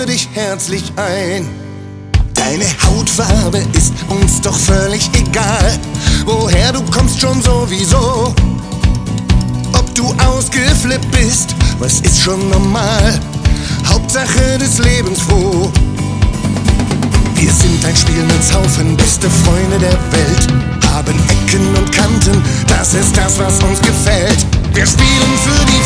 dich herzlich ein. Deine Hautfarbe ist uns doch völlig egal. Woher du kommst schon sowieso. Ob du ausgeflippt bist, was ist schon normal. Hauptsache des Lebens froh. Wir sind ein Spielmannshaufen, beste Freunde der Welt. Haben Ecken und Kanten, das ist das, was uns gefällt. Wir spielen für die